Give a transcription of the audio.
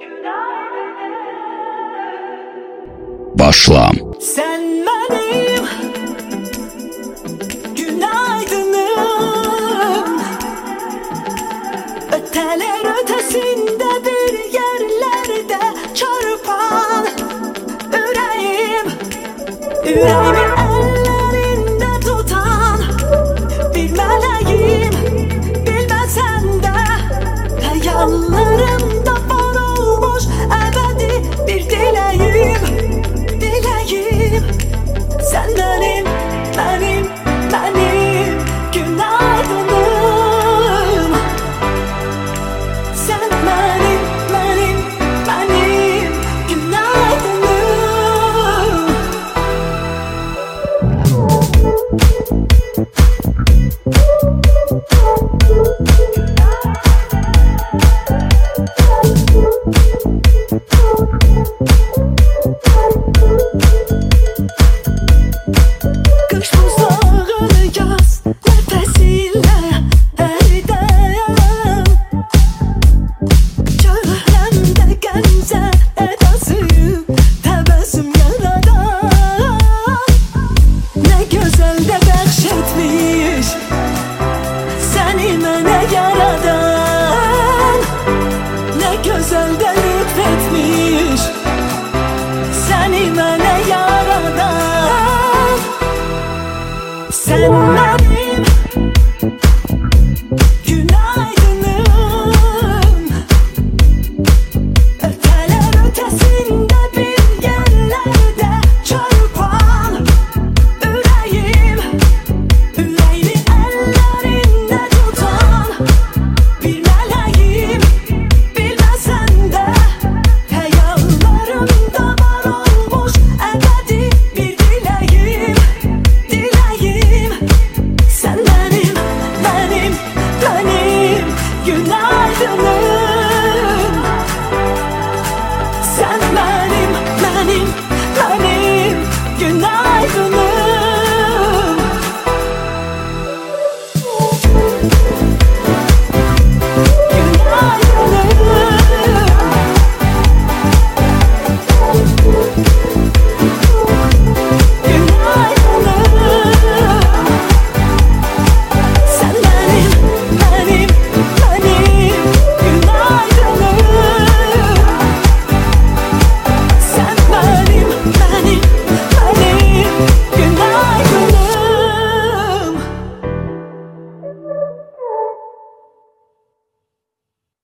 Başlam. Sen benim günaydınım, öteler ötesinde bir yerlerde çarpan yüreğim, yüreğimi ellerinde tutan bir meleğim. Bilmesen de hayallerimde var olmuş ebedi bir dileğim. Sen benim, benim, benim günaydınım. Sen benim, benim, benim günaydınım. Kış buzları yaz nefesiyle eriden, çevremde genze edası tebessüm yaradan. Ne güzel de bahşetmiş seni bana yaradan. Ne güzel de lütfetmiş seni bana yaradan. Sen benim günaydınım, öteler ötesinde bir yerlerde çarpan yüreğim, yüreğimi ellerinde tutan bir meleğim. Bilmesen de hayallerimde var olmuş ebedi bir dileğim, dileğim. Sen benim, benim, benim günaydınım.